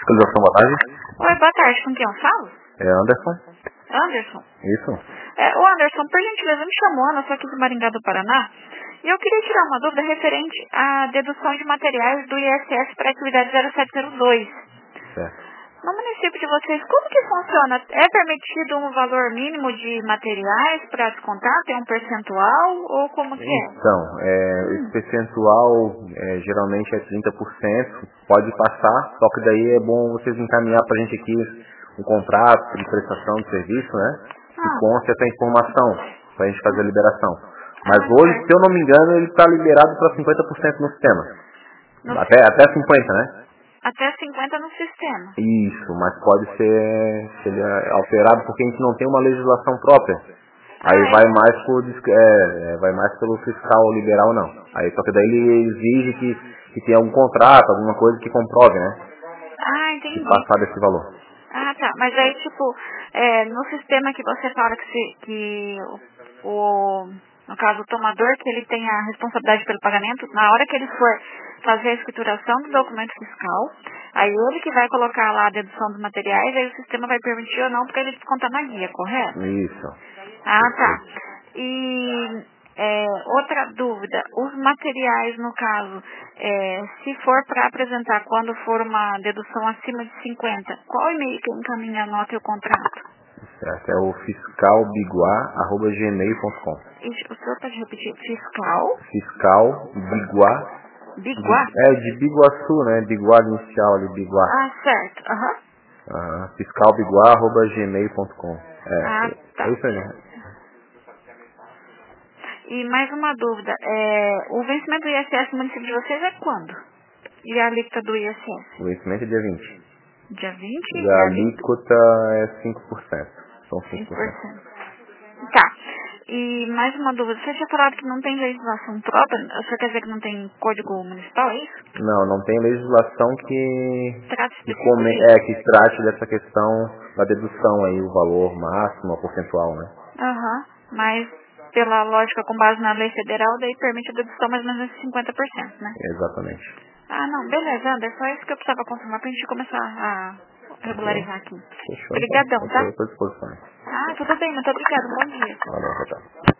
Fiscalização, boa tarde. Oi, boa tarde. Com quem eu falo? É Anderson. Anderson. Isso. Ô Anderson, por gentileza, me chamou, eu sou aqui de Maringá do Paraná, e eu queria tirar uma dúvida referente à dedução de materiais do ISS para a atividade 0702. Certo. No município de vocês, como que funciona? É permitido um valor mínimo de materiais para descontar? Tem um percentual? Ou como que é? Então, esse percentual geralmente é 30%, pode passar, só que daí é bom vocês encaminhar para a gente aqui um contrato de prestação de serviço, né? Que conste essa informação, para a gente fazer a liberação. Mas hoje, se eu não me engano, ele está liberado para 50% no sistema. Até 50%, né? Até 50% no sistema. Isso, mas pode ser alterado porque a gente não tem uma legislação própria. Aí vai mais pelo fiscal liberal não. Aí só que daí ele exige que tenha algum contrato, alguma coisa que comprove, né? Entendi. Que passar desse valor. Tá. Mas aí, tipo, no sistema que você fala que no caso, o tomador, que ele tem a responsabilidade pelo pagamento, na hora que ele for fazer a escrituração do documento fiscal, aí ele que vai colocar lá a dedução dos materiais, aí o sistema vai permitir ou não, porque ele desconta na guia, correto? Isso. Tá. E outra dúvida, os materiais, no caso, se for para apresentar quando for uma dedução acima de 50, qual e-mail que encaminha a nota e o contrato? Certo, é o fiscalbiguá@gmail.com. O senhor pode repetir? Fiscal? Fiscalbiguá. Biguá? De Biguaçu, né? Biguá inicial ali, Biguá. Certo. Fiscalbiguá@gmail.com. Tá. É isso aí. E mais uma dúvida, o vencimento do ISS no município de vocês é quando? E a alíquota do ISS? O vencimento é dia 20. Dia 20 E a alíquota é 5%. São 5%. 5%. Tá. E mais uma dúvida, você tinha falado que não tem legislação própria, você quer dizer que não tem código municipal, é isso? Não tem legislação que trate dessa questão da dedução aí, o valor máximo, a percentual, né? Mas pela lógica com base na lei federal, daí permite a dedução mais ou menos de 50%, né? Exatamente. Não, beleza, Anderson, só isso que eu precisava confirmar pra gente começar a regularizar aqui. Fechou, então. Obrigadão, tá? Estou à disposição. Tudo bem, muito obrigada, bom dia. Valeu, tchau.